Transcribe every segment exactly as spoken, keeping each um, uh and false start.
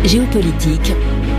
Géopolitique,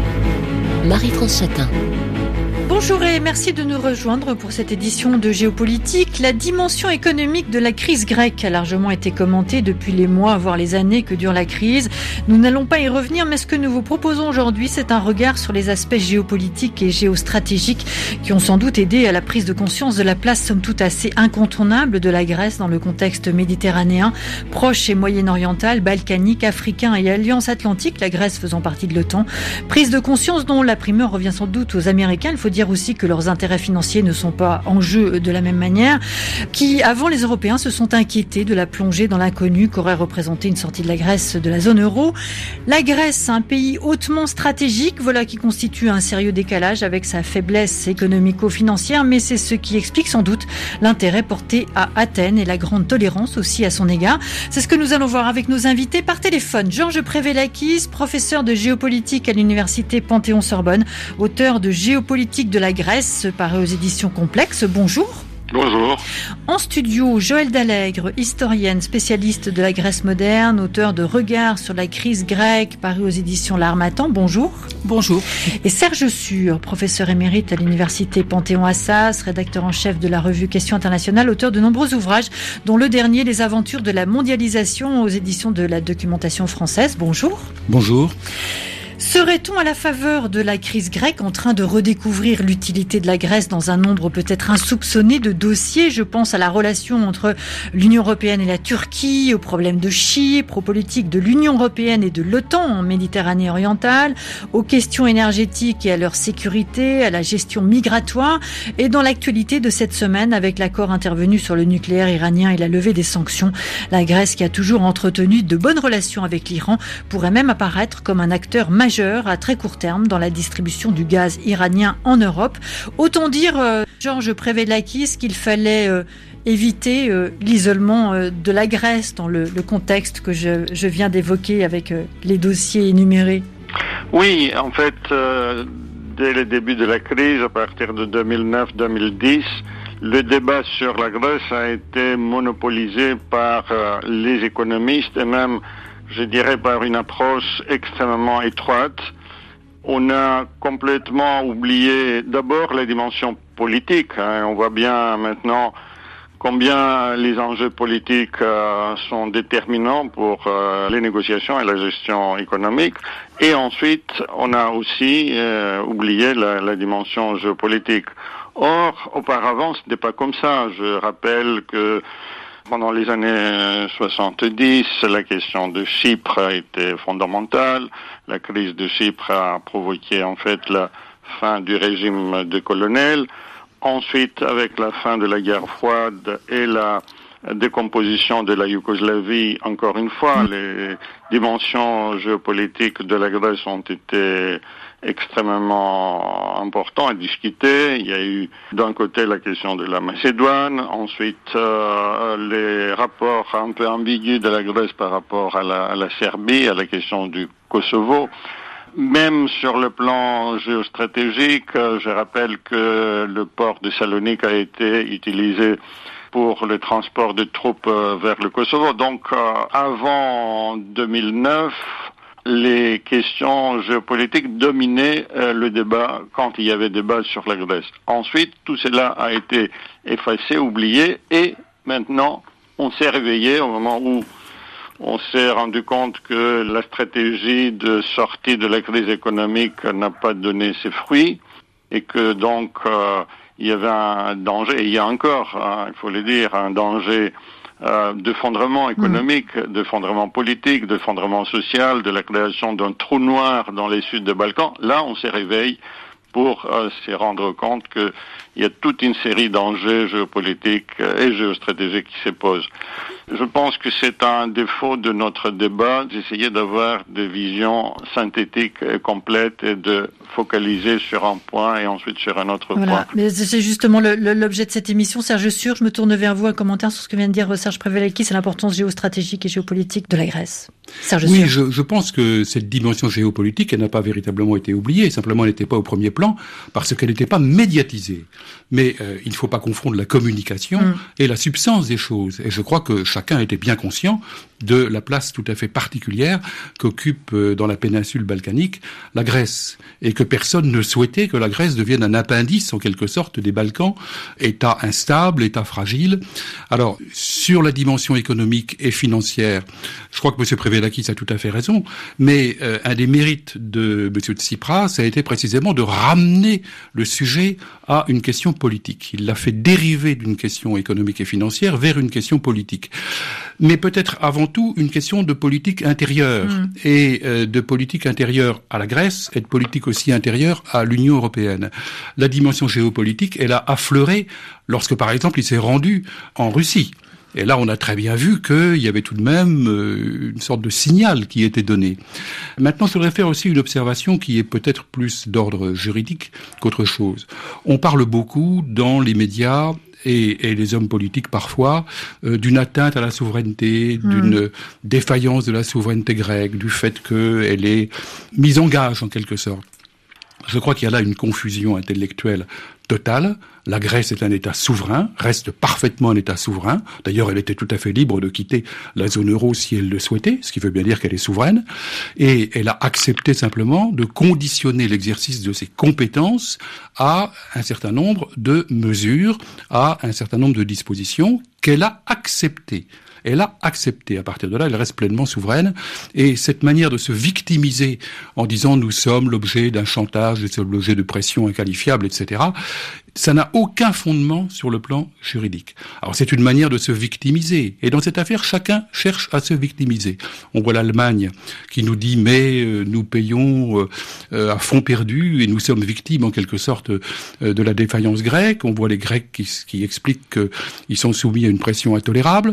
Marie-France Chatin. Bonjour et merci de nous rejoindre pour cette édition de Géopolitique. La dimension économique de la crise grecque a largement été commentée depuis les mois, voire les années que dure la crise. Nous n'allons pas y revenir, mais ce que nous vous proposons aujourd'hui, c'est un regard sur les aspects géopolitiques et géostratégiques qui ont sans doute aidé à la prise de conscience de la place somme toute assez incontournable de la Grèce dans le contexte méditerranéen, proche et moyen-oriental, balkanique, africain et alliance atlantique, la Grèce faisant partie de l'OTAN. Prise de conscience dont la primeur revient sans doute aux Américains. Il faut dire aussi que leurs intérêts financiers ne sont pas en jeu de la même manière, qui, avant les Européens, se sont inquiétés de la plongée dans l'inconnu qu'aurait représenté une sortie de la Grèce de la zone euro. La Grèce, un pays hautement stratégique, voilà qui constitue un sérieux décalage avec sa faiblesse économico-financière, mais c'est ce qui explique sans doute l'intérêt porté à Athènes et la grande tolérance aussi à son égard. C'est ce que nous allons voir avec nos invités par téléphone. Georges Prévélakis, professeur de géopolitique à l'université Panthéon-Sorbonne, auteur de Géopolitique de la Grèce, paru aux éditions Complexes. Bonjour. Bonjour. En studio, Joëlle Dallègre, historienne, spécialiste de la Grèce moderne, auteur de Regards sur la crise grecque, paru aux éditions L'Harmattan. Bonjour. Bonjour. Et Serge Sûr, professeur émérite à l'université Panthéon-Assas, rédacteur en chef de la revue Questions internationales, auteur de nombreux ouvrages, dont le dernier, Les aventures de la mondialisation, aux éditions de la documentation française. Bonjour. Bonjour. Serait-on à la faveur de la crise grecque en train de redécouvrir l'utilité de la Grèce dans un nombre peut-être insoupçonné de dossiers ? Je pense à la relation entre l'Union européenne et la Turquie, aux problèmes de Chypre, aux politiques de l'Union européenne et de l'OTAN en Méditerranée orientale, aux questions énergétiques et à leur sécurité, à la gestion migratoire et dans l'actualité de cette semaine avec l'accord intervenu sur le nucléaire iranien et la levée des sanctions. La Grèce, qui a toujours entretenu de bonnes relations avec l'Iran, pourrait même apparaître comme un acteur majeur à très court terme dans la distribution du gaz iranien en Europe. Autant dire, euh, Georges Prévélakis, qu'il fallait euh, éviter euh, l'isolement euh, de la Grèce dans le, le contexte que je, je viens d'évoquer avec euh, les dossiers énumérés. Oui, en fait, euh, dès le début de la crise, à partir de deux mille neuf deux mille dix, le débat sur la Grèce a été monopolisé par euh, les économistes et même, je dirais, par une approche extrêmement étroite. On a complètement oublié d'abord les dimensions politiques. Hein. On voit bien maintenant combien les enjeux politiques euh, sont déterminants pour euh, les négociations et la gestion économique. Et ensuite, on a aussi euh, oublié la, la dimension géopolitique. Or, auparavant, ce n'était pas comme ça. Je rappelle que pendant les années soixante-dix, la question de Chypre a été fondamentale. La crise de Chypre a provoqué en fait la fin du régime de colonel. Ensuite, avec la fin de la guerre froide et la décomposition de la Yougoslavie, encore une fois, les dimensions géopolitiques de la Grèce ont été extrêmement important à discuter. Il y a eu d'un côté la question de la Macédoine, ensuite euh, les rapports un peu ambigus de la Grèce par rapport à la, à la Serbie, à la question du Kosovo. Même sur le plan géostratégique, euh, je rappelle que le port de Salonique a été utilisé pour le transport de troupes euh, vers le Kosovo. Donc euh, avant deux mille neuf, les questions géopolitiques dominaient euh, le débat quand il y avait débat sur la Grèce. Ensuite, tout cela a été effacé, oublié, et maintenant, on s'est réveillé au moment où on s'est rendu compte que la stratégie de sortie de la crise économique n'a pas donné ses fruits, et que donc euh, il y avait un danger, et il y a encore, hein, il faut le dire, un danger Euh, d'effondrement économique, mmh. d'effondrement politique, d'effondrement social, de la création d'un trou noir dans les Suds des Balkans. Là, on se réveille pour euh, se rendre compte qu'il y a toute une série d'enjeux géopolitiques et géostratégiques qui se posent. Je pense que c'est un défaut de notre débat d'essayer d'avoir des visions synthétiques et complètes et de focaliser sur un point et ensuite sur un autre voilà. point. Mais c'est justement le, le, l'objet de cette émission. Serge Sûr, je me tourne vers vous, un commentaire sur ce que vient de dire Serge Prévélakis, c'est l'importance géostratégique et géopolitique de la Grèce. Serge oui, Sûr. je, je pense que cette dimension géopolitique, elle n'a pas véritablement été oubliée, simplement elle n'était pas au premier plan parce qu'elle n'était pas médiatisée. Mais euh, il ne faut pas confondre la communication mmh. et la substance des choses. Et je crois que chacun était bien conscient de la place tout à fait particulière qu'occupe dans la péninsule balkanique la Grèce, et que personne ne souhaitait que la Grèce devienne un appendice en quelque sorte des Balkans, État instable, État fragile. Alors sur la dimension économique et financière, je crois que M. Prévedakis a tout à fait raison, mais euh, un des mérites de M. Tsipras a été précisément de ramener le sujet à une question politique. Il l'a fait dériver d'une question économique et financière vers une question politique. Mais peut-être avant tout une question de politique intérieure, mmh. et euh, de politique intérieure à la Grèce et de politique aussi intérieure à l'Union européenne. La dimension géopolitique, elle a affleuré lorsque, par exemple, il s'est rendu en Russie. Et là, on a très bien vu qu'il y avait tout de même euh, une sorte de signal qui était donné. Maintenant, je voudrais faire aussi une observation qui est peut-être plus d'ordre juridique qu'autre chose. On parle beaucoup dans les médias et, et les hommes politiques parfois euh, d'une atteinte à la souveraineté, mmh. d'une défaillance de la souveraineté grecque, du fait qu'elle est mise en gage en quelque sorte. Je crois qu'il y a là une confusion intellectuelle totale. La Grèce est un État souverain, reste parfaitement un État souverain. D'ailleurs, elle était tout à fait libre de quitter la zone euro si elle le souhaitait, ce qui veut bien dire qu'elle est souveraine. Et elle a accepté simplement de conditionner l'exercice de ses compétences à un certain nombre de mesures, à un certain nombre de dispositions qu'elle a acceptées. Elle a accepté. À partir de là, elle reste pleinement souveraine. Et cette manière de se victimiser en disant « nous sommes l'objet d'un chantage, nous sommes l'objet de pression inqualifiable, et cetera » ça n'a aucun fondement sur le plan juridique. Alors c'est une manière de se victimiser. Et dans cette affaire, chacun cherche à se victimiser. On voit l'Allemagne qui nous dit « mais euh, nous payons euh, à fond perdu et nous sommes victimes en quelque sorte euh, de la défaillance grecque ». On voit les Grecs qui, qui expliquent qu'ils sont soumis à une pression intolérable.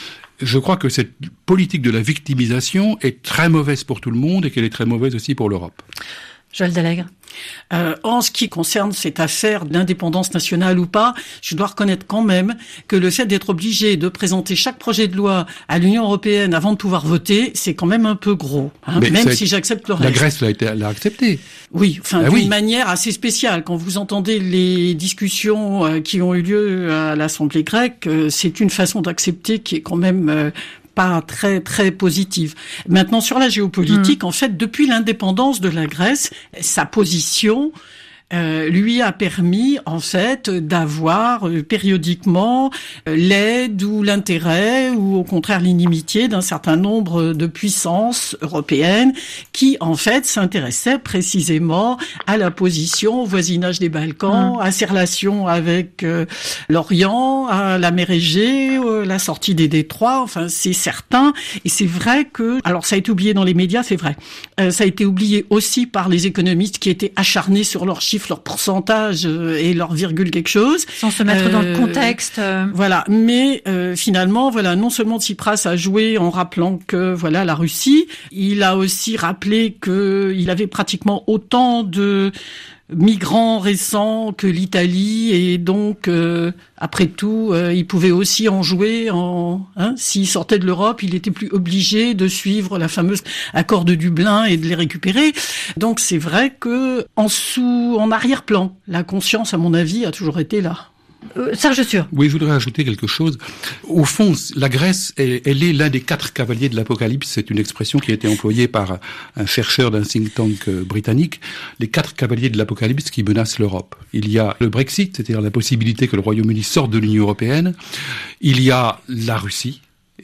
Je crois que cette politique de la victimisation est très mauvaise pour tout le monde et qu'elle est très mauvaise aussi pour l'Europe. Joël Dallègre. Euh, en ce qui concerne cette affaire d'indépendance nationale ou pas, je dois reconnaître quand même que le fait d'être obligé de présenter chaque projet de loi à l'Union européenne avant de pouvoir voter, c'est quand même un peu gros, hein, même si j'accepte le reste. La Grèce l'a, été, l'a accepté. Oui, enfin ben d'une oui. manière assez spéciale. Quand vous entendez les discussions euh, qui ont eu lieu à l'Assemblée grecque, euh, c'est une façon d'accepter qui est quand même euh, pas très très positive. Maintenant, sur la géopolitique, mmh. en fait, depuis l'indépendance de la Grèce, sa position euh, lui a permis, en fait, d'avoir euh, périodiquement euh, l'aide ou l'intérêt ou au contraire l'inimitié d'un certain nombre de puissances européennes qui, en fait, s'intéressaient précisément à la position au voisinage des Balkans, mmh. à ses relations avec euh, l'Orient, à la mer Égée, euh, la sortie des détroits, enfin, c'est certain. Et c'est vrai que, alors ça a été oublié dans les médias, c'est vrai. Euh, ça a été oublié aussi par les économistes qui étaient acharnés sur leurs chiffres, leur pourcentage et leur virgule quelque chose. Sans se mettre euh, dans le contexte. Voilà. Mais euh, finalement, voilà, non seulement Tsipras a joué en rappelant que voilà la Russie, il a aussi rappelé que il avait pratiquement autant de migrants récents que l'Italie et donc euh, après tout euh, il pouvait aussi en jouer en hein, s'il sortait de l'Europe, il était plus obligé de suivre la fameuse accord de Dublin et de les récupérer. Donc c'est vrai que en sous en arrière-plan, la conscience à mon avis a toujours été là. Euh, Serge Sûr. Oui, je voudrais ajouter quelque chose. Au fond, la Grèce, elle, elle est l'un des quatre cavaliers de l'Apocalypse. C'est une expression qui a été employée par un chercheur d'un think tank britannique. Les quatre cavaliers de l'Apocalypse qui menacent l'Europe. Il y a le Brexit, c'est-à-dire la possibilité que le Royaume-Uni sorte de l'Union européenne. Il y a la Russie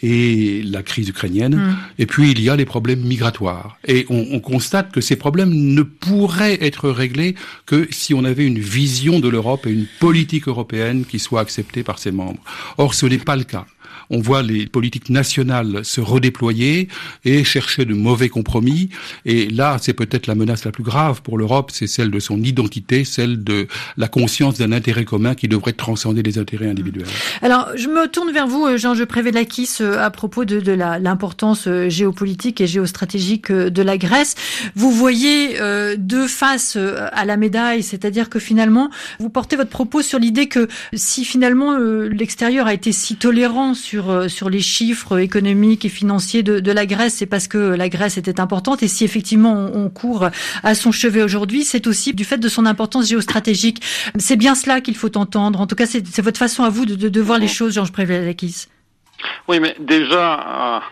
et la crise ukrainienne, mmh. et puis il y a les problèmes migratoires. Et on, on constate que ces problèmes ne pourraient être réglés que si on avait une vision de l'Europe et une politique européenne qui soit acceptée par ses membres. Or, ce n'est pas le cas. On voit les politiques nationales se redéployer et chercher de mauvais compromis. Et là, c'est peut-être la menace la plus grave pour l'Europe, c'est celle de son identité, celle de la conscience d'un intérêt commun qui devrait transcender les intérêts individuels. Alors, je me tourne vers vous, Georges Prévedakis, à propos de, de la, l'importance géopolitique et géostratégique de la Grèce. Vous voyez euh, deux faces à la médaille, c'est-à-dire que finalement, vous portez votre propos sur l'idée que si finalement euh, l'extérieur a été si tolérant sur sur les chiffres économiques et financiers de, de la Grèce, c'est parce que la Grèce était importante. Et si effectivement on, on court à son chevet aujourd'hui, c'est aussi du fait de son importance géostratégique. C'est bien cela qu'il faut entendre. En tout cas, c'est, c'est votre façon à vous de, de, de voir les choses, Georges Prévedakis. Oui, mais déjà, euh,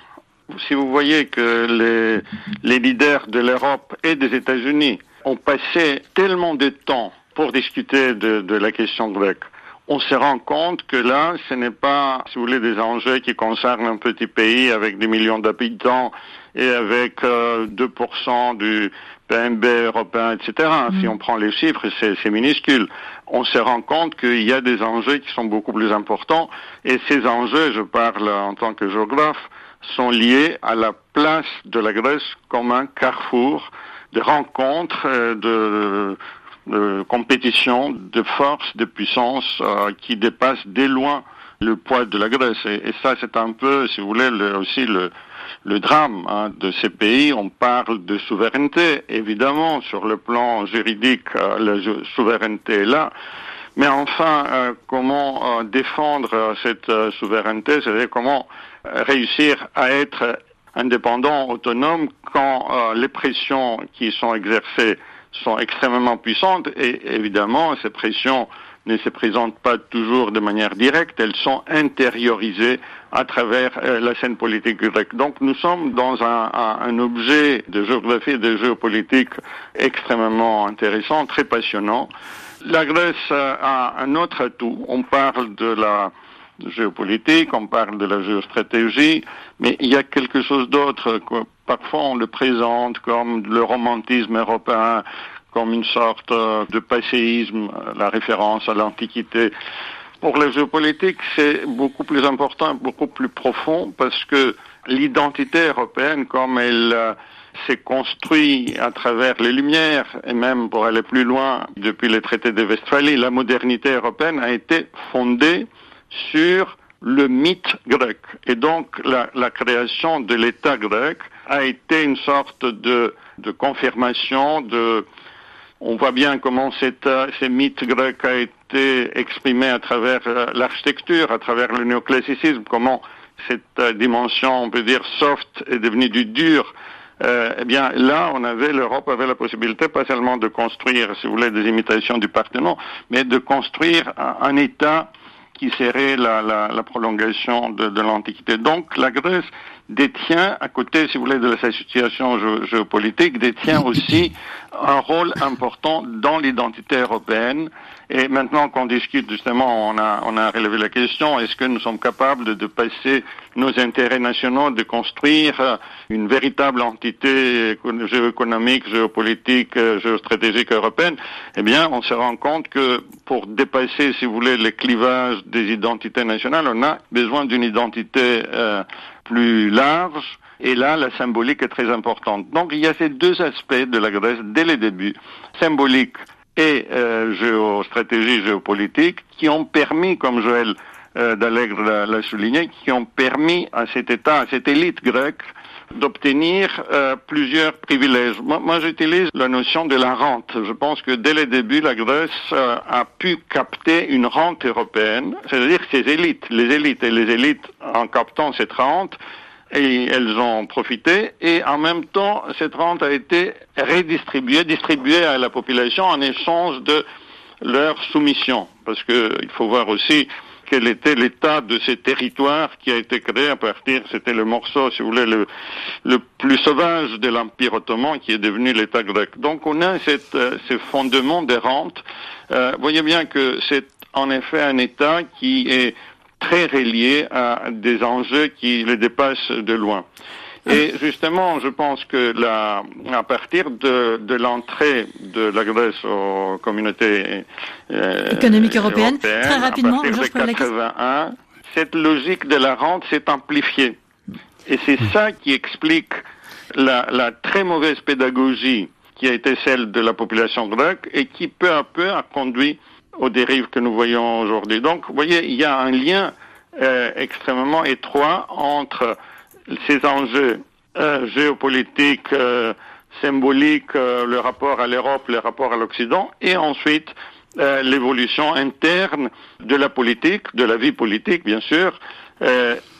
Si vous voyez que les, les leaders de l'Europe et des États-Unis ont passé tellement de temps pour discuter de, de la question grecque, on se rend compte que là, ce n'est pas, si vous voulez, des enjeux qui concernent un petit pays avec des millions d'habitants et avec euh, deux pour cent du P N B européen, et cetera. Mmh. Si on prend les chiffres, c'est, c'est minuscule. On se rend compte qu'il y a des enjeux qui sont beaucoup plus importants, et ces enjeux, je parle en tant que géographe, sont liés à la place de la Grèce comme un carrefour de rencontres, euh, de... de compétition, de force, de puissance euh, qui dépasse dès loin le poids de la Grèce. Et, et ça, c'est un peu, si vous voulez, le, aussi le, le drame hein, de ces pays. On parle de souveraineté, évidemment, sur le plan juridique, euh, la ju- souveraineté est là. Mais enfin, euh, comment euh, défendre euh, cette euh, souveraineté, c'est-à-dire comment euh, réussir à être indépendant, autonome, quand euh, les pressions qui sont exercées sont extrêmement puissantes, et évidemment, ces pressions ne se présentent pas toujours de manière directe, elles sont intériorisées à travers euh, la scène politique grecque. Donc nous sommes dans un, un, un objet de géographie et de géopolitique extrêmement intéressant, très passionnant. La Grèce a un autre atout. On parle de la géopolitique, on parle de la géostratégie, mais il y a quelque chose d'autre, quoi. Parfois on le présente comme le romantisme européen, comme une sorte de passéisme, la référence à l'Antiquité. Pour la géopolitique, c'est beaucoup plus important, beaucoup plus profond, parce que l'identité européenne, comme elle euh, s'est construite à travers les Lumières, et même pour aller plus loin, depuis les traités de Westphalie, la modernité européenne a été fondée sur le mythe grec. Et donc, la, la création de l'État grec a été une sorte de, de confirmation de... On voit bien comment cet, ce mythe grec a été exprimé à travers euh, l'architecture, à travers le néoclassicisme, comment cette euh, dimension, on peut dire, soft est devenue du dur. Euh, eh bien, là, on avait, l'Europe avait la possibilité pas seulement de construire, si vous voulez, des imitations du Parthénon, mais de construire un, un État qui serait la, la, la prolongation de, de l'Antiquité. Donc, la Grèce détient, à côté, si vous voulez, de sa situation gé- géopolitique, détient aussi un rôle important dans l'identité européenne. Et maintenant qu'on discute, justement, on a, on a relevé la question, est-ce que nous sommes capables de, de passer nos intérêts nationaux, de construire une véritable entité géoéconomique, géopolitique, géostratégique européenne? Eh bien, on se rend compte que pour dépasser, si vous voulez, les clivages des identités nationales, on a besoin d'une identité euh, plus large, et là, la symbolique est très importante. Donc, il y a ces deux aspects de la Grèce dès le début, symbolique et euh, géostratégie, géopolitique, qui ont permis, comme Joël euh, Dallègre l'a, l'a souligné, qui ont permis à cet État, à cette élite grecque, d'obtenir euh, plusieurs privilèges. Moi, moi, j'utilise la notion de la rente. Je pense que dès le début, la Grèce euh, a pu capter une rente européenne, c'est-à-dire ses élites, les élites et les élites, en captant cette rente, et elles ont profité, et en même temps, cette rente a été redistribuée, distribuée à la population en échange de leur soumission. Parce que il faut voir aussi quel était l'état de ces territoires qui a été créé à partir, c'était le morceau, si vous voulez, le, le plus sauvage de l'Empire ottoman qui est devenu l'État grec. Donc on a cette, euh, ce fondement des rentes. Euh, vous voyez bien que c'est en effet un État qui est très relié à des enjeux qui les dépassent de loin. Et justement, je pense que la, à partir de, de l'entrée de la Grèce aux communautés euh, économique européenne, européenne, très rapidement, à partir de quatre-vingt-un, cette logique de la rente s'est amplifiée. Et c'est ça qui explique la, la très mauvaise pédagogie qui a été celle de la population grecque et qui peu à peu a conduit aux dérives que nous voyons aujourd'hui. Donc, vous voyez, il y a un lien euh, extrêmement étroit entre ces enjeux euh, géopolitiques, euh, symboliques, euh, le rapport à l'Europe, le rapport à l'Occident, et ensuite euh, l'évolution interne de la politique, de la vie politique, bien sûr, euh,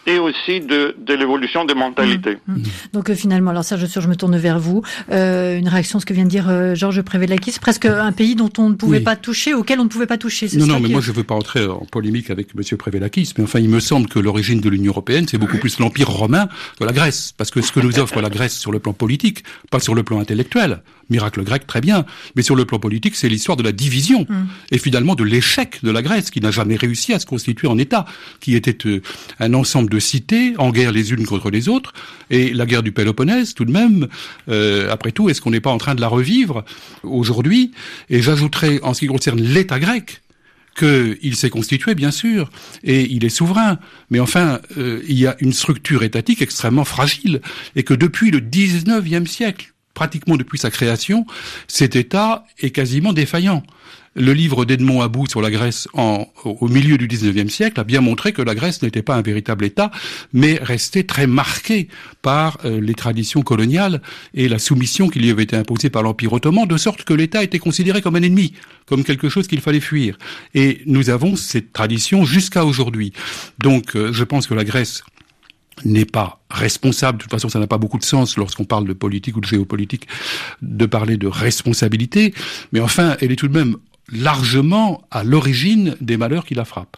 et aussi de, de l'évolution des mentalités. Mmh, mmh. Donc euh, finalement, alors Serge Sur, je me tourne vers vous. Euh, une réaction à ce que vient de dire euh, Georges Prévélakis, presque un pays dont on ne pouvait oui. pas toucher, auquel on ne pouvait pas toucher. Non, non, mais qui... moi je ne veux pas entrer en polémique avec M. Prévélakis, mais enfin il me semble que l'origine de l'Union européenne, c'est beaucoup plus l'Empire romain que la Grèce, parce que ce que nous offre la Grèce sur le plan politique, pas sur le plan intellectuel, miracle grec, très bien, mais sur le plan politique, c'est l'histoire de la division, mmh. et finalement de l'échec de la Grèce, qui n'a jamais réussi à se constituer en État, qui était euh, un ensemble de cités, en guerre les unes contre les autres, et la guerre du Péloponnèse, tout de même, euh, après tout, est-ce qu'on n'est pas en train de la revivre aujourd'hui? Et j'ajouterais, en ce qui concerne l'État grec, qu'il s'est constitué, bien sûr, et il est souverain, mais enfin, euh, il y a une structure étatique extrêmement fragile, et que depuis le dix-neuvième siècle, pratiquement depuis sa création, cet État est quasiment défaillant. Le livre d'Edmond About sur la Grèce en, au milieu du dix-neuvième siècle a bien montré que la Grèce n'était pas un véritable État, mais restait très marquée par euh, les traditions coloniales et la soumission qui lui avait été imposée par l'Empire ottoman, de sorte que l'État était considéré comme un ennemi, comme quelque chose qu'il fallait fuir. Et nous avons cette tradition jusqu'à aujourd'hui. Donc, euh, je pense que la Grèce n'est pas responsable. De toute façon, ça n'a pas beaucoup de sens lorsqu'on parle de politique ou de géopolitique de parler de responsabilité. Mais enfin, elle est tout de même largement à l'origine des malheurs qui la frappent.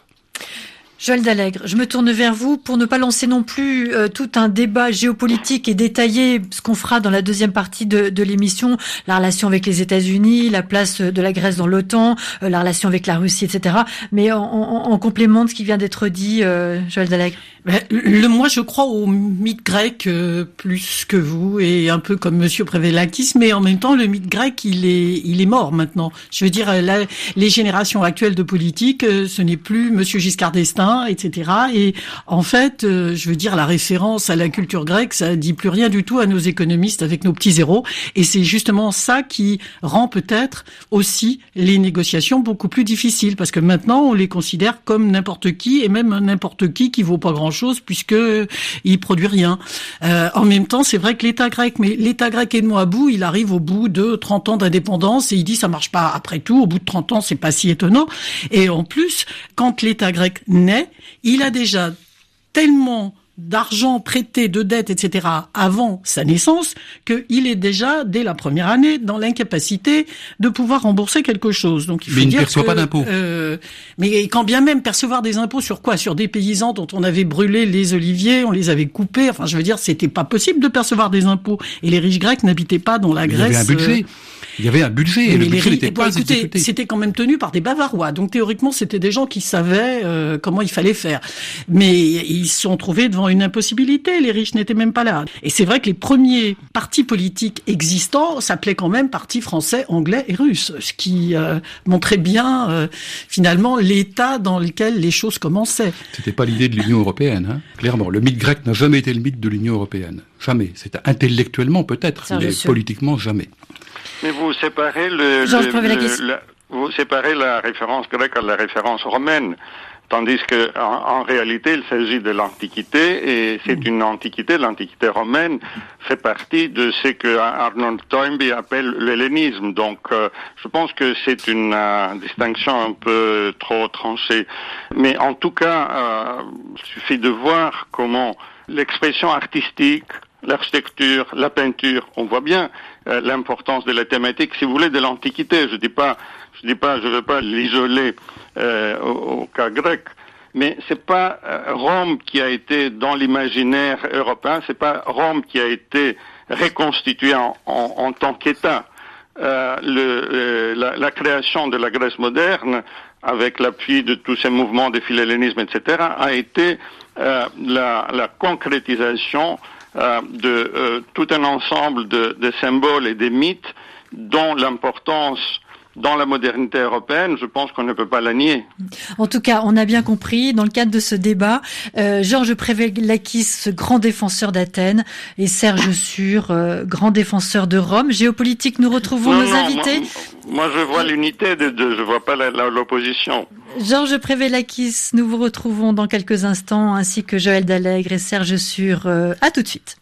Joël Dallègre, je me tourne vers vous pour ne pas lancer non plus euh, tout un débat géopolitique et détailler ce qu'on fera dans la deuxième partie de, de l'émission, la relation avec les États-Unis, la place de la Grèce dans l'OTAN, euh, la relation avec la Russie, et cetera. Mais en, en, en complément de ce qui vient d'être dit, euh, Joël Dallègre. Le, moi, je crois au mythe grec euh, plus que vous, et un peu comme Monsieur Prévélakis, mais en même temps, le mythe grec, il est, il est mort maintenant. Je veux dire, la, les générations actuelles de politique, euh, ce n'est plus Monsieur Giscard d'Estaing, et cetera. Et en fait, euh, je veux dire, la référence à la culture grecque, ça dit plus rien du tout à nos économistes avec nos petits zéros. Et c'est justement ça qui rend peut-être aussi les négociations beaucoup plus difficiles, parce que maintenant, on les considère comme n'importe qui, et même n'importe qui qui vaut pas grand chose puisque il produit rien. Euh, en même temps, c'est vrai que l'État grec, mais l'État grec Edmond About, il arrive au bout de trente ans d'indépendance et il dit ça marche pas. Après tout, au bout de trente ans, c'est pas si étonnant. Et en plus, quand l'État grec naît, il a déjà tellement d'argent prêté, de dettes, et cetera avant sa naissance, qu'il est déjà, dès la première année, dans l'incapacité de pouvoir rembourser quelque chose. Donc, il faut mais il dire ne perçoit que, pas d'impôts. Euh, mais quand bien même percevoir des impôts sur quoi? Sur des paysans dont on avait brûlé les oliviers, on les avait coupés. Enfin, je veux dire, c'était pas possible de percevoir des impôts. Et les riches grecs n'habitaient pas dans la mais Grèce. Il y avait un budget. Il y avait un budget et le budget n'était pas écoutez, exécuté. C'était quand même tenu par des Bavarois. Donc théoriquement, c'était des gens qui savaient euh, comment il fallait faire. Mais ils se sont trouvés devant une impossibilité. Les riches n'étaient même pas là. Et c'est vrai que les premiers partis politiques existants s'appelaient quand même partis français, anglais et russes. Ce qui euh, montrait bien, euh, finalement, l'état dans lequel les choses commençaient. C'était pas l'idée de l'Union européenne, hein. Clairement. Le mythe grec n'a jamais été le mythe de l'Union européenne. Jamais. C'était intellectuellement peut-être, mais politiquement jamais. Mais vous séparez le, le, le la, vous séparez la référence grecque à la référence romaine, tandis que en, en réalité il s'agit de l'Antiquité et c'est mmh. une Antiquité. L'Antiquité romaine fait partie de ce que Arnold Toynbee appelle l'hellénisme. Donc, euh, je pense que c'est une euh, distinction un peu trop tranchée. Mais en tout cas, euh, il suffit de voir comment l'expression artistique, l'architecture, la peinture, on voit bien euh, l'importance de la thématique, si vous voulez, de l'Antiquité. Je dis pas, je dis pas, je veux pas l'isoler euh, au, au cas grec, mais c'est pas euh, Rome qui a été dans l'imaginaire européen, c'est pas Rome qui a été reconstituée en, en, en tant qu'État. Euh, le, euh, la, la création de la Grèce moderne, avec l'appui de tous ces mouvements de philhellénisme, et cetera, a été euh, la, la concrétisation Euh, de euh, tout un ensemble de, de symboles et de mythes dont l'importance dans la modernité européenne, je pense qu'on ne peut pas la nier. En tout cas, on a bien compris, dans le cadre de ce débat, euh, Georges Prévélakis, grand défenseur d'Athènes, et Serge Sur, euh, grand défenseur de Rome. Géopolitique, nous retrouvons non, nos non, invités. Moi, moi, je vois l'unité des deux, je vois pas la, la, l'opposition. Georges Prévélakis, nous vous retrouvons dans quelques instants, ainsi que Joël Dallègre et Serge Sur. Euh, à tout de suite.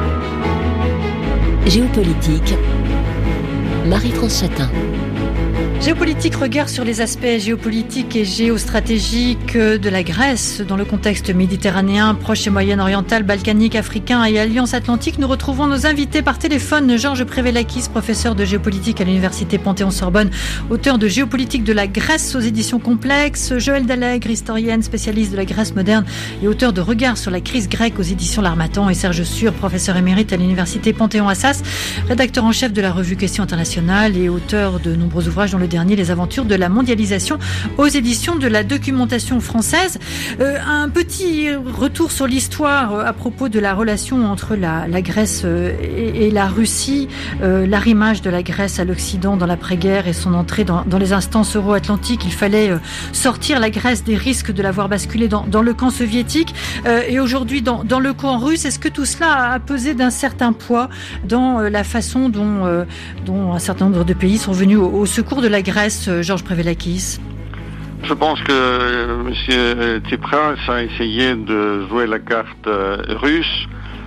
Géopolitique, Marie-France Chatin. Géopolitique, regard sur les aspects géopolitiques et géostratégiques de la Grèce dans le contexte méditerranéen, proche et moyen-oriental, balkanique, africain et alliance atlantique. Nous retrouvons nos invités par téléphone. Georges Prévelakis, professeur de géopolitique à l'université Panthéon-Sorbonne, auteur de Géopolitique de la Grèce aux éditions Complexes. Joëlle Dallègre, historienne, spécialiste de la Grèce moderne et auteur de Regard sur la crise grecque aux éditions L'Harmattan. Et Serge Sûr, professeur émérite à l'université Panthéon-Assas, rédacteur en chef de la revue Questions internationales et auteur de nombreux ouvrages dont le dernier, Les aventures de la mondialisation, aux éditions de la documentation française. Euh, un petit retour sur l'histoire euh, à propos de la relation entre la, la Grèce euh, et, et la Russie, euh, l'arrimage de la Grèce à l'Occident dans l'après-guerre et son entrée dans, dans les instances euro-atlantiques. Il fallait euh, sortir la Grèce des risques de l'avoir basculé dans, dans le camp soviétique euh, et aujourd'hui dans, dans le camp russe. Est-ce que tout cela a pesé d'un certain poids dans euh, la façon dont, euh, dont un certain nombre de pays sont venus au, au secours de la Grèce, Georges Prévelakis? Je pense que euh, M. Tsipras a essayé de jouer la carte euh, russe.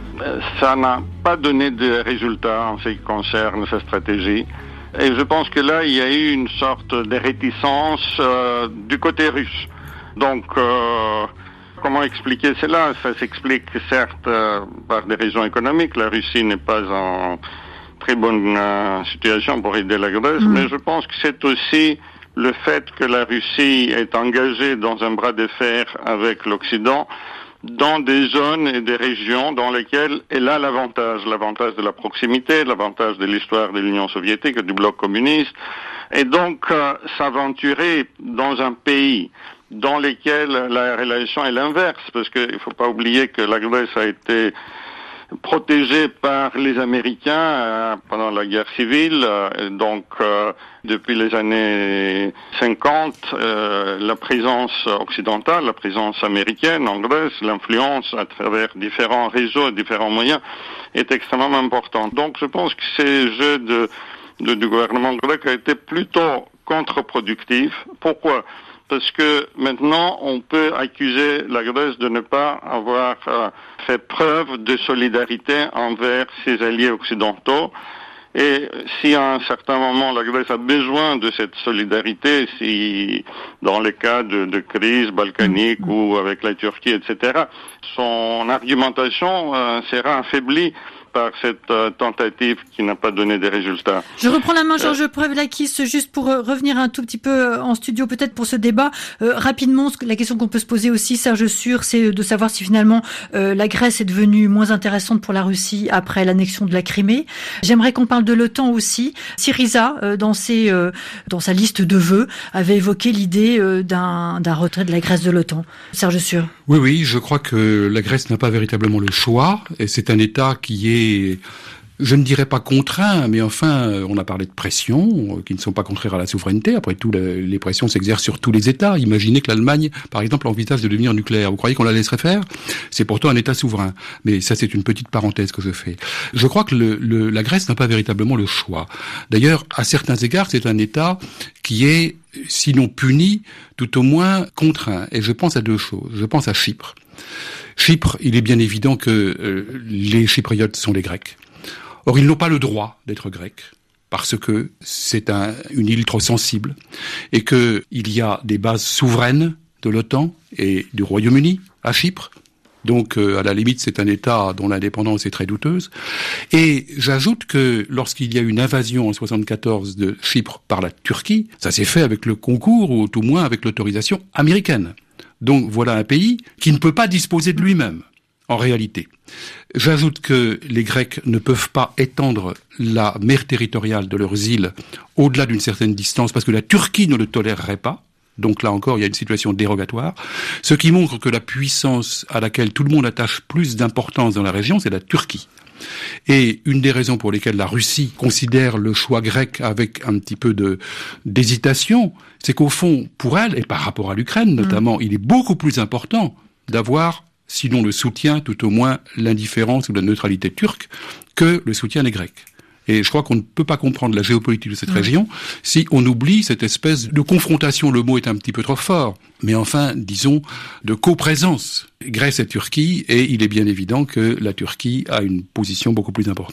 Ça n'a pas donné de résultats en ce qui concerne sa stratégie. Et je pense que là, il y a eu une sorte de réticence euh, du côté russe. Donc, euh, comment expliquer cela? Ça s'explique certes euh, par des raisons économiques. La Russie n'est pas en très bonne euh, situation pour aider la Grèce, mmh. mais je pense que c'est aussi le fait que la Russie est engagée dans un bras de fer avec l'Occident dans des zones et des régions dans lesquelles elle a l'avantage, l'avantage de la proximité, l'avantage de l'histoire de l'Union soviétique et du bloc communiste, et donc euh, s'aventurer dans un pays dans lequel la relation est l'inverse, parce qu'il ne faut pas oublier que la Grèce a été protégé par les Américains euh, pendant la guerre civile. Euh, donc, euh, depuis les années cinquante, euh, la présence occidentale, la présence américaine en Grèce, l'influence à travers différents réseaux, différents moyens, est extrêmement importante. Donc, je pense que ces jeux de, de, du gouvernement grec a été plutôt contre-productif. Pourquoi ? Parce que maintenant, on peut accuser la Grèce de ne pas avoir euh, fait preuve de solidarité envers ses alliés occidentaux. Et si à un certain moment la Grèce a besoin de cette solidarité, si dans les cas de, de crise balkanique mmh. ou avec la Turquie, et cetera, son argumentation euh, sera affaiblie par cette euh, tentative qui n'a pas donné des résultats. Je reprends la main, Georges Prévelakis, juste pour euh, revenir un tout petit peu euh, en studio, peut-être pour ce débat. Euh, rapidement, la question qu'on peut se poser aussi, Serge Sûr, c'est de savoir si finalement euh, la Grèce est devenue moins intéressante pour la Russie après l'annexion de la Crimée. J'aimerais qu'on parle de l'OTAN aussi. Syriza, euh, dans, ses, euh, dans sa liste de vœux, avait évoqué l'idée euh, d'un, d'un retrait de la Grèce de l'OTAN. Serge Sûr. Oui, oui, je crois que la Grèce n'a pas véritablement le choix, et c'est un État qui est, je ne dirais pas contraint, mais enfin, on a parlé de pressions qui ne sont pas contraires à la souveraineté. Après tout, les pressions s'exercent sur tous les États. Imaginez que l'Allemagne, par exemple, envisage de devenir nucléaire. Vous croyez qu'on la laisserait faire? C'est pourtant un État souverain. Mais ça, c'est une petite parenthèse que je fais. Je crois que le, le, la Grèce n'a pas véritablement le choix. D'ailleurs, à certains égards, c'est un État qui est, sinon puni, tout au moins contraint. Et je pense à deux choses. Je pense à Chypre. Chypre, il est bien évident que euh, les Chypriotes sont les Grecs. Or, ils n'ont pas le droit d'être grecs, parce que c'est un, une île trop sensible, et qu'il y a des bases souveraines de l'OTAN et du Royaume-Uni à Chypre. Donc, euh, à la limite, c'est un État dont l'indépendance est très douteuse. Et j'ajoute que lorsqu'il y a eu une invasion en soixante-quatorze de Chypre par la Turquie, ça s'est fait avec le concours, ou tout au moins avec l'autorisation américaine. Donc, voilà un pays qui ne peut pas disposer de lui-même, en réalité. J'ajoute que les Grecs ne peuvent pas étendre la mer territoriale de leurs îles au-delà d'une certaine distance, parce que la Turquie ne le tolérerait pas. Donc là encore, il y a une situation dérogatoire. Ce qui montre que la puissance à laquelle tout le monde attache plus d'importance dans la région, c'est la Turquie. Et une des raisons pour lesquelles la Russie considère le choix grec avec un petit peu de d'hésitation, c'est qu'au fond, pour elle, et par rapport à l'Ukraine notamment, mmh. il est beaucoup plus important d'avoir, sinon le soutien, tout au moins l'indifférence ou la neutralité turque, que le soutien des Grecs. Et je crois qu'on ne peut pas comprendre la géopolitique de cette mmh. région si on oublie cette espèce de confrontation, le mot est un petit peu trop fort, mais enfin, disons, de coprésence Grèce et Turquie, et il est bien évident que la Turquie a une position beaucoup plus importante.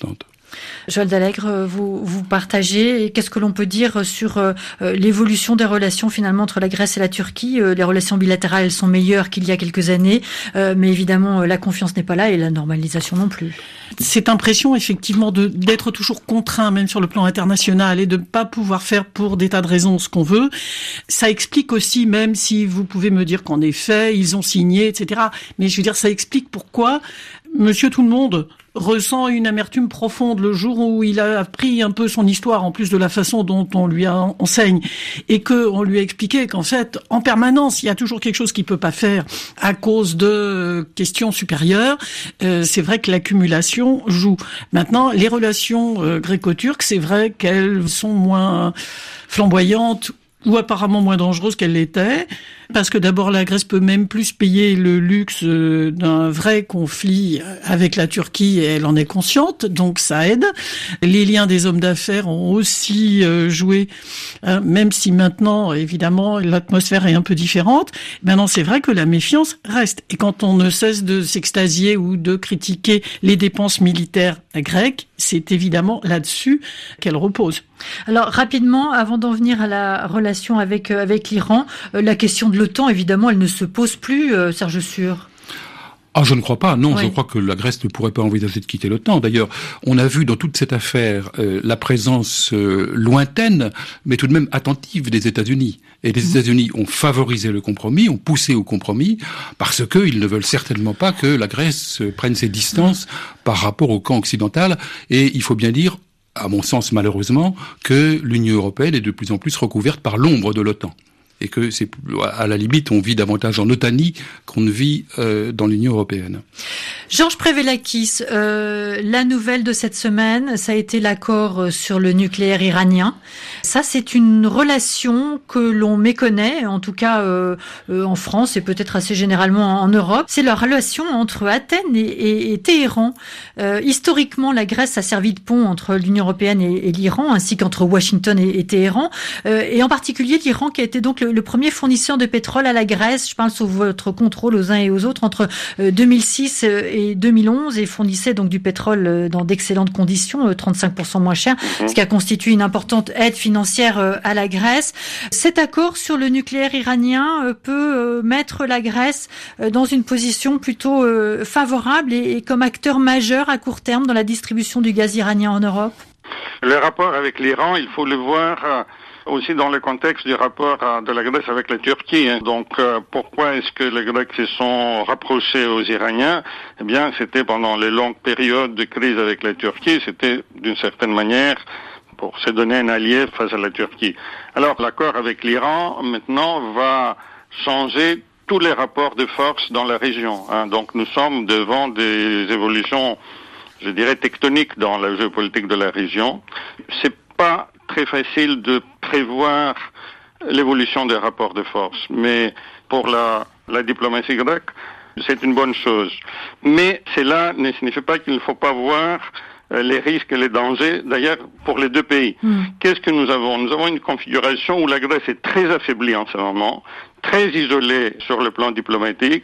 Joël Dallègre, vous, vous partagez. Et qu'est-ce que l'on peut dire sur euh, l'évolution des relations finalement entre la Grèce et la Turquie? euh, Les relations bilatérales, elles sont meilleures qu'il y a quelques années, euh, mais évidemment, la confiance n'est pas là et la normalisation non plus. Cette impression, effectivement, de d'être toujours contraint, même sur le plan international, et de ne pas pouvoir faire pour des tas de raisons ce qu'on veut, ça explique aussi, même si vous pouvez me dire qu'en effet, ils ont signé, et cetera. Mais je veux dire, ça explique pourquoi Monsieur Tout-le-Monde ressent une amertume profonde le jour où il a appris un peu son histoire, en plus de la façon dont on lui enseigne, et que on lui a expliqué qu'en fait, en permanence, il y a toujours quelque chose qu'il peut pas faire à cause de questions supérieures. Euh, c'est vrai que l'accumulation joue. Maintenant, les relations euh, gréco-turques, c'est vrai qu'elles sont moins flamboyantes ou apparemment moins dangereuse qu'elle l'était, parce que d'abord la Grèce peut même plus payer le luxe d'un vrai conflit avec la Turquie et elle en est consciente, donc ça aide. Les liens des hommes d'affaires ont aussi joué, hein, même si maintenant, évidemment, l'atmosphère est un peu différente. Maintenant, c'est vrai que la méfiance reste. Et quand on ne cesse de s'extasier ou de critiquer les dépenses militaires grecques, c'est évidemment là-dessus qu'elle repose. Alors rapidement, avant d'en venir à la relation avec avec l'Iran, euh, la question de l'OTAN, évidemment, elle ne se pose plus, euh, Serge Sûr. Ah, je ne crois pas. Non, oui. Je crois que la Grèce ne pourrait pas envisager de quitter l'OTAN. D'ailleurs, on a vu dans toute cette affaire euh, la présence euh, lointaine, mais tout de même attentive des États-Unis. Et les mmh. États-Unis ont favorisé le compromis, ont poussé au compromis, parce qu'ils ne veulent certainement pas que la Grèce prenne ses distances mmh. par rapport au camp occidental. Et il faut bien dire, à mon sens malheureusement, que l'Union européenne est de plus en plus recouverte par l'ombre de l'OTAN. Et que c'est, à la limite, on vit davantage en Otanie qu'on ne vit euh, dans l'Union européenne. Georges Prévelakis, euh, la nouvelle de cette semaine, ça a été l'accord sur le nucléaire iranien. Ça, c'est une relation que l'on méconnaît, en tout cas euh, euh, en France et peut-être assez généralement en Europe. C'est la relation entre Athènes et, et, et Téhéran. Euh, historiquement, la Grèce a servi de pont entre l'Union européenne et, et l'Iran, ainsi qu'entre Washington et, et Téhéran, euh, et en particulier l'Iran qui a été donc le le premier fournisseur de pétrole à la Grèce, je parle sous votre contrôle aux uns et aux autres, entre deux mille six et deux mille onze, et fournissait donc du pétrole dans d'excellentes conditions, trente-cinq pour cent moins cher, mmh. ce qui a constitué une importante aide financière à la Grèce. Cet accord sur le nucléaire iranien peut mettre la Grèce dans une position plutôt favorable et comme acteur majeur à court terme dans la distribution du gaz iranien en Europe. Le rapport avec l'Iran, il faut le voir aussi dans le contexte du rapport de la Grèce avec la Turquie. Donc, euh, pourquoi est-ce que les Grecs se sont rapprochés aux Iraniens? Eh bien, c'était pendant les longues périodes de crise avec la Turquie. C'était, d'une certaine manière, pour se donner un allié face à la Turquie. Alors, l'accord avec l'Iran, maintenant, va changer tous les rapports de force dans la région. Hein. Donc, nous sommes devant des évolutions, je dirais, tectoniques dans la géopolitique de la région. C'est pas très facile de prévoir l'évolution des rapports de force, mais pour la, la diplomatie grecque, c'est une bonne chose. Mais cela ne signifie pas qu'il ne faut pas voir les risques et les dangers, d'ailleurs, pour les deux pays. Mmh. Qu'est-ce que nous avons? Nous avons une configuration où la Grèce est très affaiblie en ce moment, très isolée sur le plan diplomatique,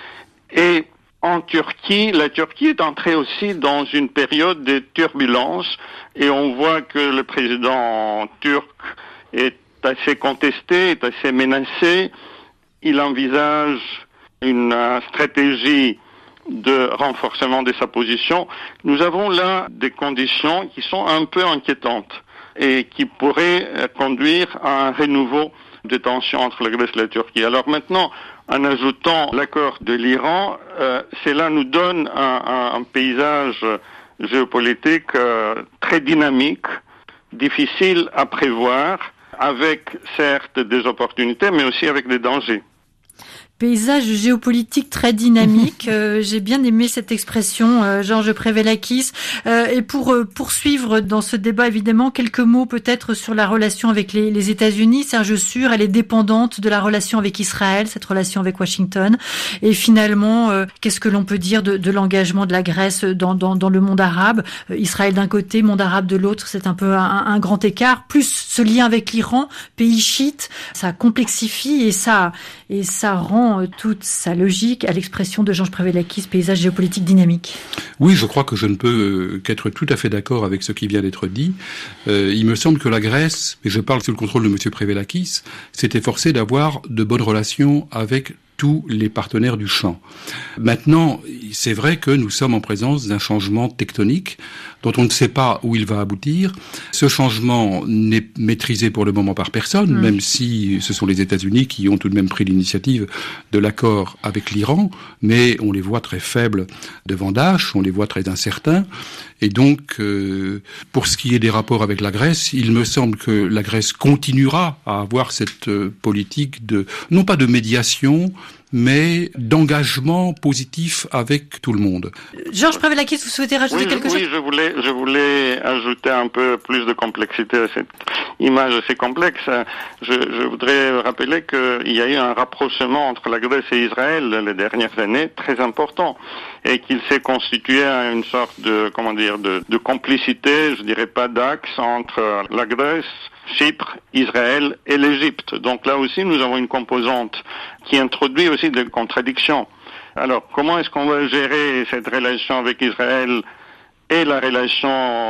et en Turquie, la Turquie est entrée aussi dans une période de turbulence et on voit que le président turc est assez contesté, est assez menacé. Il envisage une stratégie de renforcement de sa position. Nous avons là des conditions qui sont un peu inquiétantes et qui pourraient conduire à un renouveau des tensions entre la Grèce et la Turquie. Alors maintenant, en ajoutant l'accord de l'Iran, euh, cela nous donne un, un, un paysage géopolitique euh, très dynamique, difficile à prévoir, avec certes des opportunités, mais aussi avec des dangers. Paysage géopolitique très dynamique. Euh, j'ai bien aimé cette expression, euh, Georges Prévelakis. Euh, et pour euh, poursuivre dans ce débat, évidemment, quelques mots peut-être sur la relation avec les, les États-Unis. Serge Sûr, elle est dépendante de la relation avec Israël, cette relation avec Washington. Et finalement, euh, qu'est-ce que l'on peut dire de, de l'engagement de la Grèce dans, dans, dans le monde arabe? euh, Israël d'un côté, monde arabe de l'autre, c'est un peu un, un grand écart. Plus ce lien avec l'Iran, pays chiite, ça complexifie et ça, et ça rend finalement euh, toute sa logique à l'expression de Georges Prévélakis, Paysage géopolitique dynamique. Oui, je crois que je ne peux euh, qu'être tout à fait d'accord avec ce qui vient d'être dit. Euh, il me semble que la Grèce, et je parle sous le contrôle de M. Prévélakis, s'est efforcée d'avoir de bonnes relations avec tous les partenaires du champ. Maintenant, c'est vrai que nous sommes en présence d'un changement tectonique dont on ne sait pas où il va aboutir. Ce changement n'est maîtrisé pour le moment par personne, mmh. même si ce sont les États-Unis qui ont tout de même pris l'initiative de l'accord avec l'Iran, mais on les voit très faibles devant Daesh, on les voit très incertains. Et donc, euh, pour ce qui est des rapports avec la Grèce, il me semble que la Grèce continuera à avoir cette euh, politique de, non pas de médiation, mais d'engagement positif avec tout le monde. Georges Prévélakis, vous souhaitez rajouter oui, quelque oui, chose ? Oui, je voulais, je voulais ajouter un peu plus de complexité à cette image assez complexe. Je, je voudrais rappeler qu'il y a eu un rapprochement entre la Grèce et Israël les dernières années très important et qu'il s'est constitué à une sorte de, comment dire, de, de complicité, je dirais pas d'axe entre la Grèce, Chypre, Israël et l'Égypte. Donc là aussi, nous avons une composante qui introduit aussi des contradictions. Alors, comment est-ce qu'on va gérer cette relation avec Israël et la relation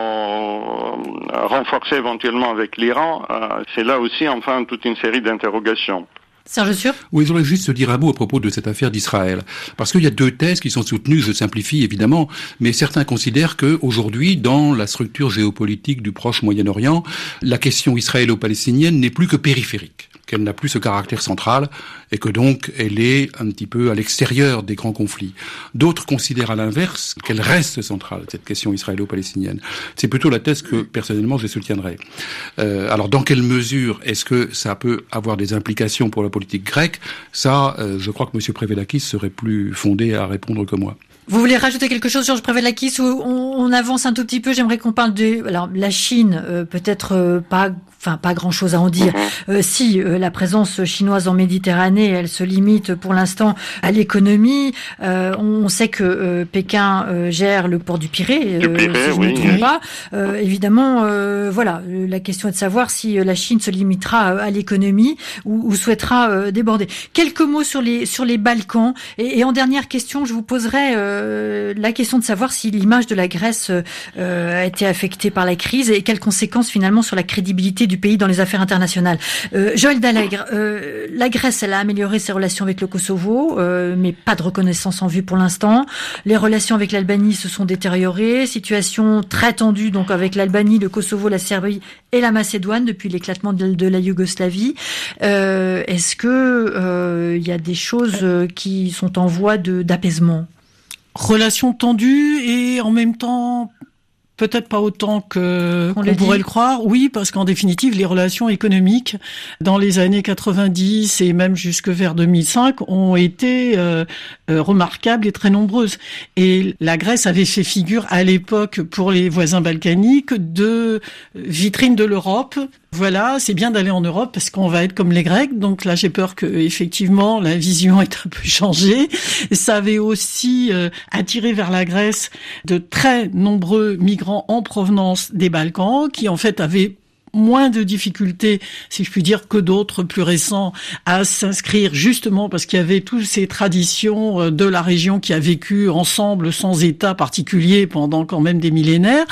renforcée éventuellement avec l'Iran ? C'est là aussi, enfin, toute une série d'interrogations. Serge Sûr ? Oui, je voudrais juste dire un mot à propos de cette affaire d'Israël. Parce qu'il y a deux thèses qui sont soutenues, je simplifie évidemment, mais certains considèrent qu'aujourd'hui, dans la structure géopolitique du proche Moyen-Orient, la question israélo-palestinienne n'est plus que périphérique, qu'elle n'a plus ce caractère central et que donc elle est un petit peu à l'extérieur des grands conflits. D'autres considèrent à l'inverse qu'elle reste centrale, cette question israélo-palestinienne. C'est plutôt la thèse que personnellement je soutiendrai. Euh, alors dans quelle mesure est-ce que ça peut avoir des implications pour la politique grecque ? Ça, euh, je crois que M. Prévélakis serait plus fondé à répondre que moi. Vous voulez rajouter quelque chose, Georges Prévélakis, ou on, on avance un tout petit peu? J'aimerais qu'on parle de, alors la Chine, euh, peut-être euh, pas, enfin pas grand-chose à en dire. Euh, si euh, la présence chinoise en Méditerranée, elle se limite pour l'instant à l'économie. Euh, on, on sait que euh, Pékin euh, gère le port du Pirée, du euh, Pirée si je oui, ne me trompe oui. pas. Euh, évidemment, euh, voilà, la question est de savoir si la Chine se limitera à l'économie ou, ou souhaitera euh, déborder. Quelques mots sur les sur les Balkans. Et, et en dernière question, je vous poserai euh, la question de savoir si l'image de la Grèce euh, a été affectée par la crise et quelles conséquences finalement sur la crédibilité du pays dans les affaires internationales. Euh, Joël Dallègre, euh, la Grèce, elle a amélioré ses relations avec le Kosovo, euh, mais pas de reconnaissance en vue pour l'instant. Les relations avec l'Albanie se sont détériorées, situation très tendue donc avec l'Albanie, le Kosovo, la Serbie et la Macédoine depuis l'éclatement de, de la Yougoslavie. Euh, est-ce que euh, il y a des choses qui sont en voie de, d'apaisement? Relations tendues et en même temps peut-être pas autant que on, qu'on on pourrait le croire. Oui, parce qu'en définitive, les relations économiques dans les années quatre-vingt-dix et même jusque vers deux mille cinq ont été euh, euh, remarquables et très nombreuses. Et la Grèce avait fait figure à l'époque pour les voisins balkaniques de vitrine de l'Europe. Voilà, c'est bien d'aller en Europe parce qu'on va être comme les Grecs. Donc là, j'ai peur que effectivement la vision ait un peu changé. Ça avait aussi euh, attiré vers la Grèce de très nombreux migrants en provenance des Balkans qui en fait avaient moins de difficultés, si je puis dire, que d'autres plus récents à s'inscrire justement parce qu'il y avait toutes ces traditions de la région qui a vécu ensemble sans État particulier pendant quand même des millénaires.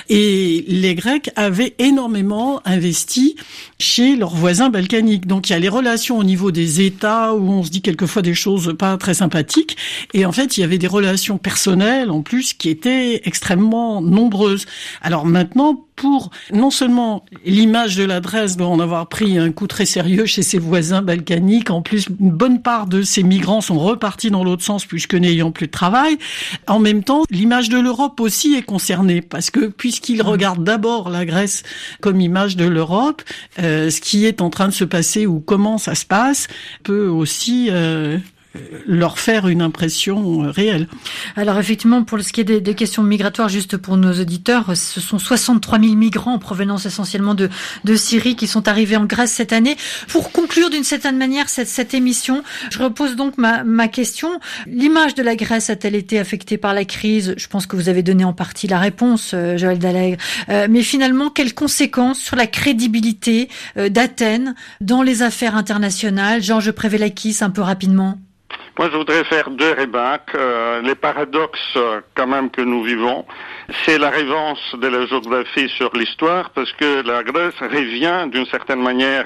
Et les Grecs avaient énormément investi chez leurs voisins balkaniques. Donc il y a les relations au niveau des États où on se dit quelquefois des choses pas très sympathiques. Et en fait, il y avait des relations personnelles en plus qui étaient extrêmement nombreuses. Alors maintenant, pour non seulement l'image de la Grèce doit en avoir pris un coup très sérieux chez ses voisins balkaniques, en plus une bonne part de ces migrants sont repartis dans l'autre sens puisque n'ayant plus de travail. En même temps, l'image de l'Europe aussi est concernée parce que puisqu'ils regardent d'abord la Grèce comme image de l'Europe, euh, ce qui est en train de se passer ou comment ça se passe peut aussi euh, leur faire une impression réelle. Alors effectivement, pour ce qui est des, des questions migratoires, juste pour nos auditeurs, ce sont soixante-trois mille migrants en provenance essentiellement de, de Syrie qui sont arrivés en Grèce cette année. Pour conclure d'une certaine manière cette, cette émission, je repose donc ma, ma question. L'image de la Grèce a-t-elle été affectée par la crise? Je pense que vous avez donné en partie la réponse, euh, Joël Dallègre. Euh, mais finalement, quelles conséquences sur la crédibilité euh, d'Athènes dans les affaires internationales? Georges Prévélakis, un peu rapidement. Moi, je voudrais faire deux remarques. Euh, les paradoxes, euh, quand même, que nous vivons, c'est la révérence de la géographie sur l'histoire, parce que la Grèce revient, d'une certaine manière,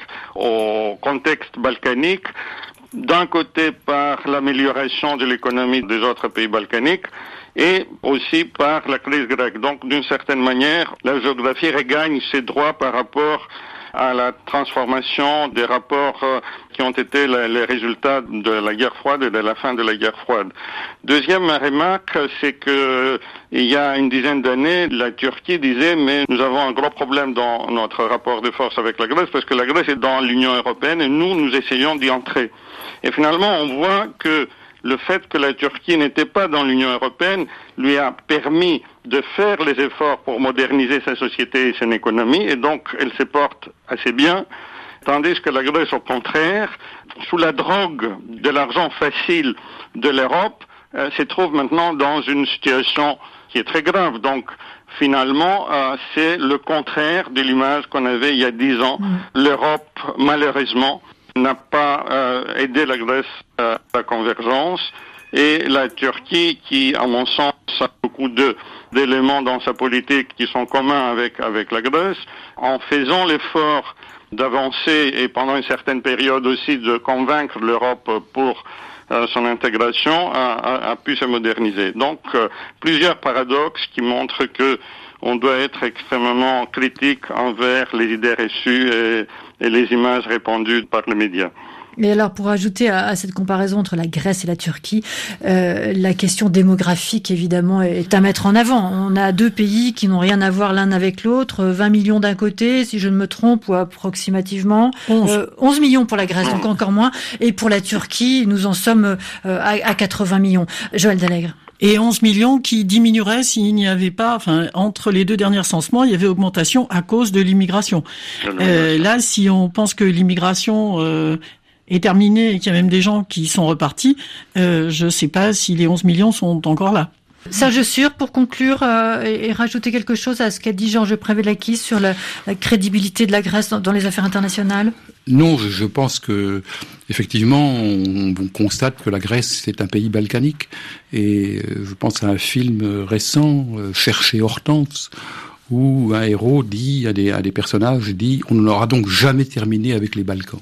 au contexte balkanique, d'un côté par l'amélioration de l'économie des autres pays balkaniques, et aussi par la crise grecque. Donc, d'une certaine manière, la géographie regagne ses droits par rapport à la transformation des rapports euh, qui ont été les, les résultats de la guerre froide et de la fin de la guerre froide. Deuxième remarque, c'est que il y a une dizaine d'années, la Turquie disait mais nous avons un gros problème dans notre rapport de force avec la Grèce parce que la Grèce est dans l'Union européenne et nous, nous essayons d'y entrer. Et finalement, on voit que le fait que la Turquie n'était pas dans l'Union européenne lui a permis de faire les efforts pour moderniser sa société et son économie, et donc elle se porte assez bien, tandis que la Grèce, au contraire, sous la drogue de l'argent facile de l'Europe, euh, se trouve maintenant dans une situation qui est très grave. Donc, finalement, euh, c'est le contraire de l'image qu'on avait il y a dix ans. Mmh. L'Europe, malheureusement, n'a pas euh, aidé la Grèce à la convergence, et la Turquie, qui, à mon sens, a beaucoup de, d'éléments dans sa politique qui sont communs avec, avec la Grèce, en faisant l'effort d'avancer et pendant une certaine période aussi de convaincre l'Europe pour euh, son intégration, a, a, a pu se moderniser. Donc, euh, plusieurs paradoxes qui montrent que on doit être extrêmement critique envers les idées reçues et, et les images répandues par les médias. Et alors, pour ajouter à, à cette comparaison entre la Grèce et la Turquie, euh, la question démographique, évidemment, est à mettre en avant. On a deux pays qui n'ont rien à voir l'un avec l'autre, vingt millions d'un côté, si je ne me trompe, ou approximativement, onze, euh, onze millions pour la Grèce, donc encore moins, et pour la Turquie, nous en sommes euh, à, à quatre-vingts millions. Joël Dallègre. Et onze millions qui diminueraient s'il n'y avait pas, enfin, entre les deux derniers censements, il y avait augmentation à cause de l'immigration. Euh, là, si on pense que l'immigration euh, est terminée et qu'il y a même des gens qui sont repartis, euh, je ne sais pas si les onze millions sont encore là. Serge Sûr, pour conclure euh, et, et rajouter quelque chose à ce qu'a dit Georges Prévélakis sur la, la crédibilité de la Grèce dans, dans les affaires internationales. Non, je, je pense que effectivement, on, on constate que la Grèce est un pays balkanique, et euh, je pense à un film récent, euh, Chercher Hortense, où un héros dit à des, à des personnages dit on n'aura donc jamais terminé avec les Balkans.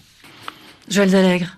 Joël Dallègre.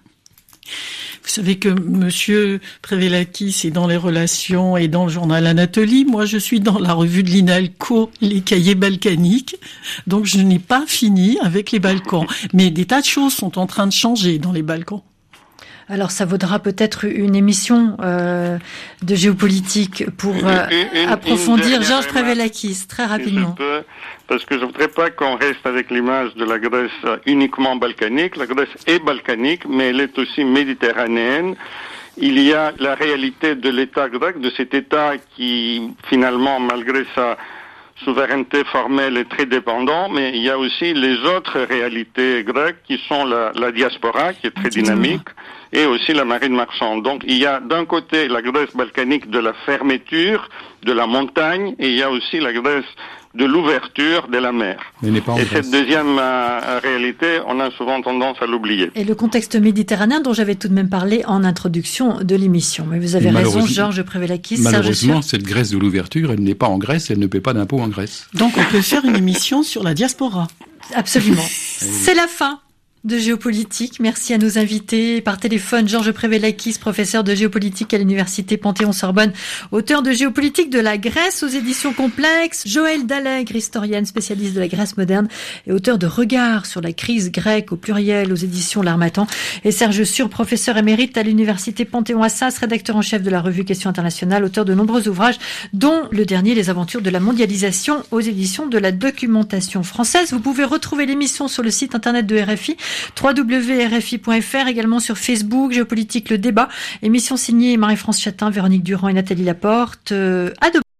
Vous savez que Monsieur Prévélakis est dans les relations et dans le journal Anatolie. Moi, je suis dans la revue de l'INALCO, les cahiers balkaniques. Donc, je n'ai pas fini avec les Balkans. Mais des tas de choses sont en train de changer dans les Balkans. Alors, ça vaudra peut-être une émission euh, de géopolitique pour euh, une, une, approfondir une Georges Prévélakis, très rapidement. Je peux, parce que je voudrais pas qu'on reste avec l'image de la Grèce uniquement balkanique. La Grèce est balkanique, mais elle est aussi méditerranéenne. Il y a la réalité de l'État grec, de cet État qui, finalement, malgré sa souveraineté formelle est très dépendant, mais il y a aussi les autres réalités grecques qui sont la, la diaspora, qui est très dynamique, et aussi la marine marchande. Donc il y a d'un côté la Grèce balkanique de la fermeture, de la montagne, et il y a aussi la Grèce de l'ouverture de la mer. Mais n'est pas en et Grèce. Cette deuxième euh, réalité, on a souvent tendance à l'oublier. Et le contexte méditerranéen dont j'avais tout de même parlé en introduction de l'émission. Mais vous avez raison, Georges Prévélakis. Malheureusement, cette Grèce de l'ouverture, elle n'est pas en Grèce, elle ne paie pas d'impôts en Grèce. Donc on peut faire une émission sur la diaspora. Absolument. C'est la fin de géopolitique. Merci à nos invités. Par téléphone, Georges Prévélakis, professeur de géopolitique à l'université Panthéon-Sorbonne, auteur de Géopolitique de la Grèce aux éditions Complexes. Joël Dallègre, historienne spécialiste de la Grèce moderne et auteur de Regards sur la crise grecque au pluriel aux éditions L'Harmattan. Et Serge Sûr, professeur émérite à l'université Panthéon-Assas, rédacteur en chef de la revue Questions internationales, auteur de nombreux ouvrages, dont le dernier, Les aventures de la mondialisation aux éditions de la documentation française. Vous pouvez retrouver l'émission sur le site internet de R F I, w w w point r f i point f r, également sur Facebook, Géopolitique le débat, émission signée Marie-France Chatin, Véronique Durand et Nathalie Laporte. Euh, à demain.